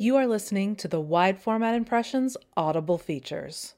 You are listening to the Wide Format Impressions Audible features.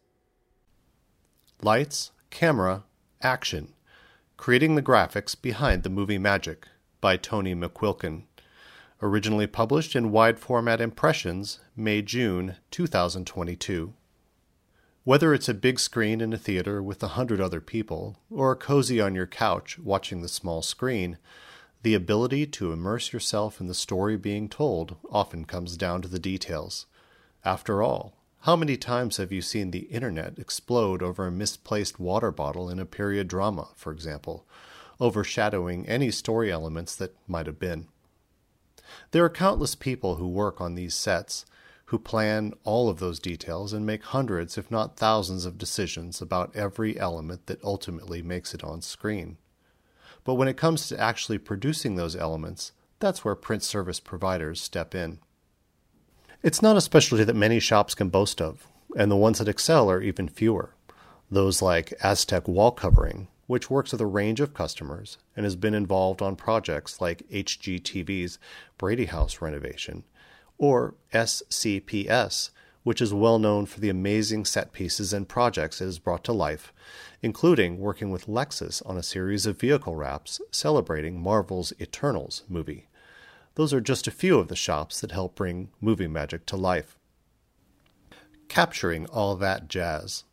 Lights, Camera, Action. Creating the Graphics Behind the Movie Magic by Tony McQuilkin. Originally published in Wide Format Impressions, May-June 2022. Whether it's a big screen in a theater with 100 other people, or cozy on your couch watching the small screen, the ability to immerse yourself in the story being told often comes down to the details. After all, how many times have you seen the internet explode over a misplaced water bottle in a period drama, for example, overshadowing any story elements that might have been? There are countless people who work on these sets, who plan all of those details and make hundreds, if not thousands, of decisions about every element that ultimately makes it on screen. But when it comes to actually producing those elements, that's where print service providers step in. It's not a specialty that many shops can boast of, and the ones that excel are even fewer. Those like Aztec Wall Covering, which works with a range of customers and has been involved on projects like HGTV's Brady House renovation, or SCPS, which is well known for the amazing set pieces and projects it has brought to life, including working with Lexus on a series of vehicle wraps celebrating Marvel's Eternals movie. Those are just a few of the shops that help bring movie magic to life. Capturing all that jazz.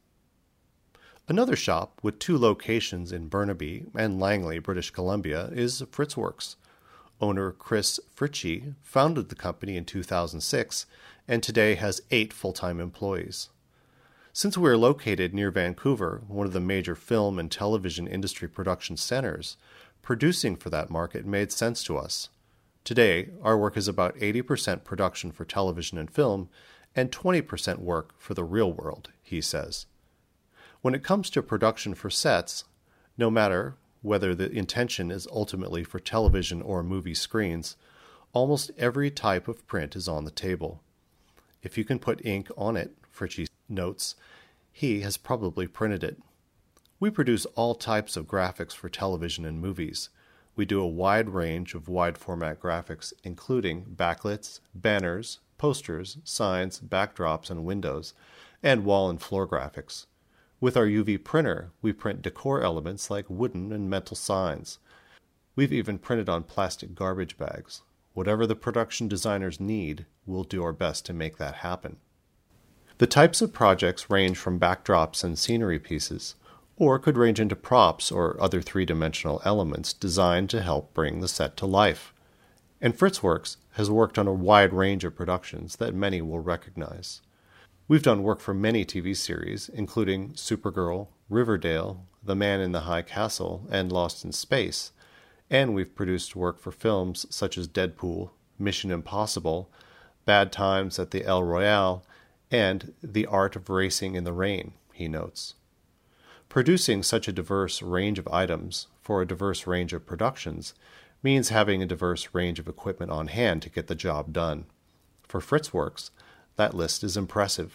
Another shop with 2 locations in Burnaby and Langley, British Columbia, is Fritzworks. Owner Chris Fritchie founded the company in 2006 and today has 8 full-time employees. Since we are located near Vancouver, one of the major film and television industry production centers, producing for that market made sense to us. Today, our work is about 80% production for television and film and 20% work for the real world, he says. When it comes to production for sets, no matter whether the intention is ultimately for television or movie screens, almost every type of print is on the table. If you can put ink on it, Fritchie notes, he has probably printed it. We produce all types of graphics for television and movies. We do a wide range of wide-format graphics, including backlits, banners, posters, signs, backdrops, and windows, and wall and floor graphics. With our UV printer, we print decor elements like wooden and metal signs. We've even printed on plastic garbage bags. Whatever the production designers need, we'll do our best to make that happen. The types of projects range from backdrops and scenery pieces, or could range into props or other 3-dimensional elements designed to help bring the set to life. And Fritzworks has worked on a wide range of productions that many will recognize. We've done work for many TV series, including Supergirl, Riverdale, The Man in the High Castle, and Lost in Space, and we've produced work for films such as Deadpool, Mission Impossible, Bad Times at the El Royale, and The Art of Racing in the Rain, he notes. Producing such a diverse range of items for a diverse range of productions means having a diverse range of equipment on hand to get the job done. For Fritzworks, that list is impressive.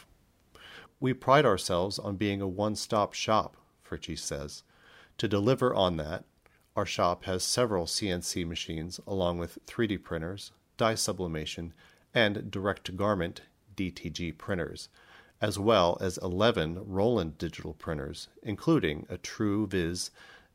We pride ourselves on being a one-stop shop, Fritchie says. To deliver on that, our shop has several CNC machines along with 3D printers, dye sublimation, and direct-to-garment DTG printers, as well as 11 Roland digital printers, including a TrueViz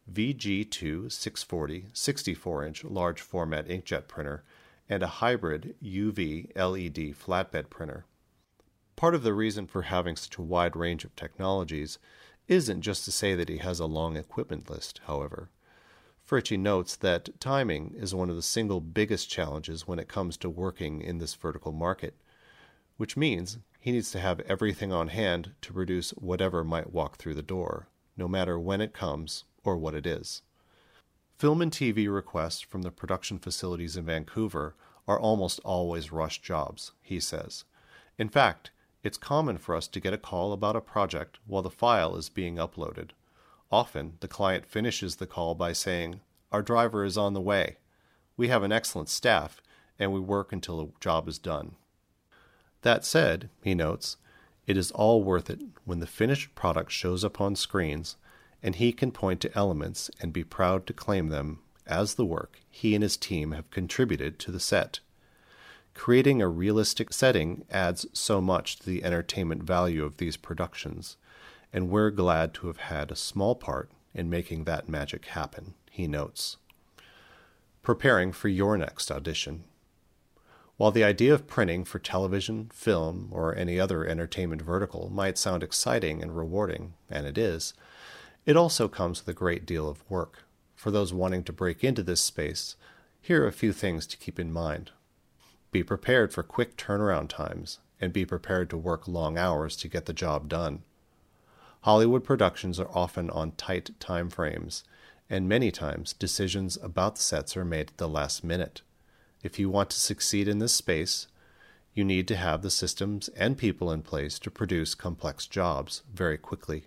VG2 640 64-inch large format inkjet printer and a hybrid UV LED flatbed printer. Part of the reason for having such a wide range of technologies isn't just to say that he has a long equipment list, however. Fritchie notes that timing is one of the single biggest challenges when it comes to working in this vertical market, which means he needs to have everything on hand to produce whatever might walk through the door, no matter when it comes or what it is. Film and TV requests from the production facilities in Vancouver are almost always rush jobs, he says. In fact, it's common for us to get a call about a project while the file is being uploaded. Often, the client finishes the call by saying, "Our driver is on the way. We have an excellent staff, and we work until the job is done." That said, he notes, it is all worth it when the finished product shows up on screens and he can point to elements and be proud to claim them as the work he and his team have contributed to the set. Creating a realistic setting adds so much to the entertainment value of these productions, and we're glad to have had a small part in making that magic happen, he notes. Preparing for your next audition. While the idea of printing for television, film, or any other entertainment vertical might sound exciting and rewarding, and it is, it also comes with a great deal of work. For those wanting to break into this space, here are a few things to keep in mind. Be prepared for quick turnaround times, and be prepared to work long hours to get the job done. Hollywood productions are often on tight time frames, and many times decisions about the sets are made at the last minute. If you want to succeed in this space, you need to have the systems and people in place to produce complex jobs very quickly.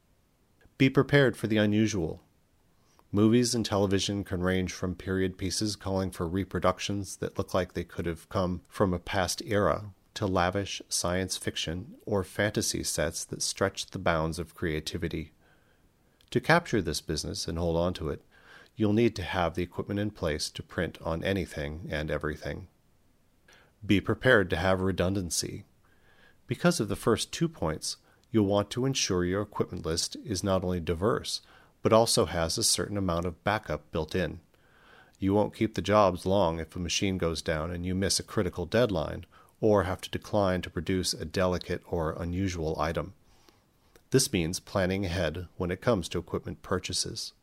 Be prepared for the unusual. Movies and television can range from period pieces calling for reproductions that look like they could have come from a past era to lavish science fiction or fantasy sets that stretch the bounds of creativity. To capture this business and hold on to it, you'll need to have the equipment in place to print on anything and everything. Be prepared to have redundancy. Because of the first 2 points, you'll want to ensure your equipment list is not only diverse, but also has a certain amount of backup built in. You won't keep the jobs long if a machine goes down and you miss a critical deadline, or have to decline to produce a delicate or unusual item. This means planning ahead when it comes to equipment purchases.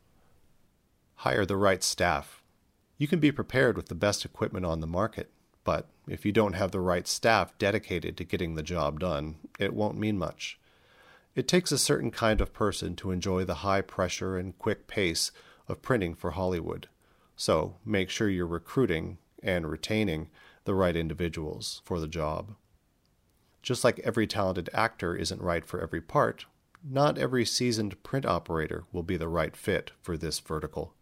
Hire the right staff. You can be prepared with the best equipment on the market, but if you don't have the right staff dedicated to getting the job done, it won't mean much. It takes a certain kind of person to enjoy the high pressure and quick pace of printing for Hollywood, so make sure you're recruiting and retaining the right individuals for the job. Just like every talented actor isn't right for every part, not every seasoned print operator will be the right fit for this vertical.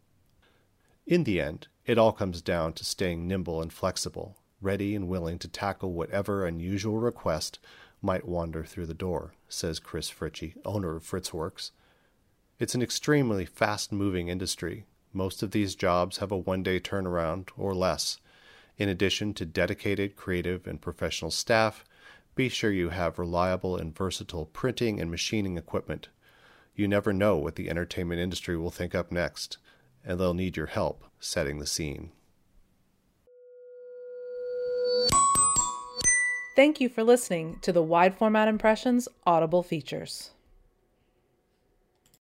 In the end, it all comes down to staying nimble and flexible, ready and willing to tackle whatever unusual request might wander through the door, says Chris Fritchie, owner of Fritzworks. It's an extremely fast-moving industry. Most of these jobs have a one-day turnaround or less. In addition to dedicated, creative, and professional staff, be sure you have reliable and versatile printing and machining equipment. You never know what the entertainment industry will think up next, and they'll need your help setting the scene. Thank you for listening to the Wide Format Impressions Audible features.